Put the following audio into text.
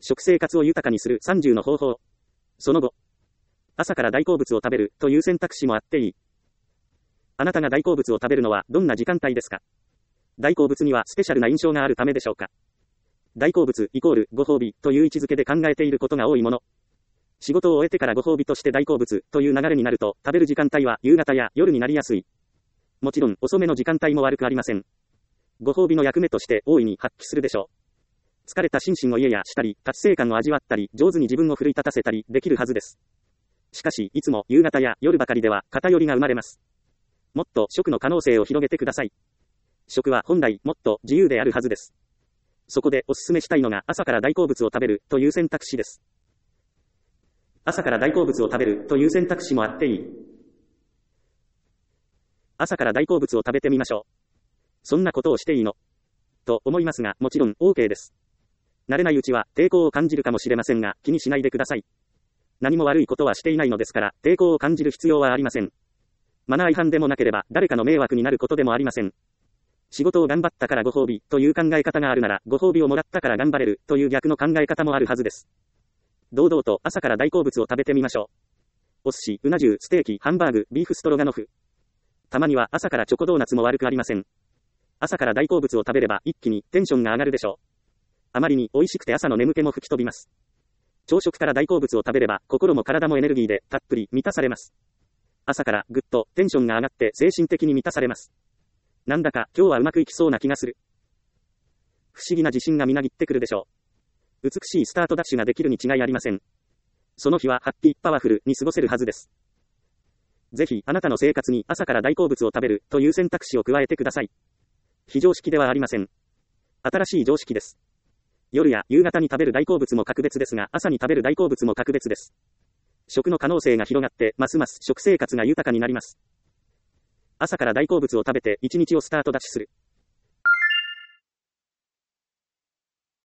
食生活を豊かにする30の方法。その後、朝から大好物を食べるという選択肢もあっていい。あなたが大好物を食べるのはどんな時間帯ですか？大好物にはスペシャルな印象があるためでしょうか？大好物イコールご褒美という位置づけで考えていることが多いもの。仕事を終えてからご褒美として大好物という流れになると、食べる時間帯は夕方や夜になりやすい。もちろん遅めの時間帯も悪くありません。ご褒美の役目として大いに発揮するでしょう。疲れた心身を癒やしたり、達成感を味わったり、上手に自分を奮い立たせたりできるはずです。しかし、いつも夕方や夜ばかりでは偏りが生まれます。もっと食の可能性を広げてください。食は本来もっと自由であるはずです。そこでお勧めしたいのが朝から大好物を食べるという選択肢です。朝から大好物を食べるという選択肢もあっていい。朝から大好物を食べてみましょう。そんなことをしていいの？と思いますが、もちろん OK です。慣れないうちは抵抗を感じるかもしれませんが、気にしないでください。何も悪いことはしていないのですから、抵抗を感じる必要はありません。マナー違反でもなければ、誰かの迷惑になることでもありません。仕事を頑張ったからご褒美という考え方があるなら、ご褒美をもらったから頑張れるという逆の考え方もあるはずです。堂々と朝から大好物を食べてみましょう。お寿司、うな重、ステーキ、ハンバーグ、ビーフストロガノフ。たまには朝からチョコドーナツも悪くありません。朝から大好物を食べれば一気にテンションが上がるでしょう。あまりに美味しくて朝の眠気も吹き飛びます。朝食から大好物を食べれば心も体もエネルギーでたっぷり満たされます。朝からぐっとテンションが上がって精神的に満たされます。なんだか今日はうまくいきそうな気がする。不思議な自信がみなぎってくるでしょう。美しいスタートダッシュができるに違いありません。その日はハッピーパワフルに過ごせるはずです。ぜひあなたの生活に朝から大好物を食べるという選択肢を加えてください。非常識ではありません。新しい常識です。夜や夕方に食べる大好物も格別ですが、朝に食べる大好物も格別です。食の可能性が広がって、ますます食生活が豊かになります。朝から大好物を食べて一日をスタートダッシュする。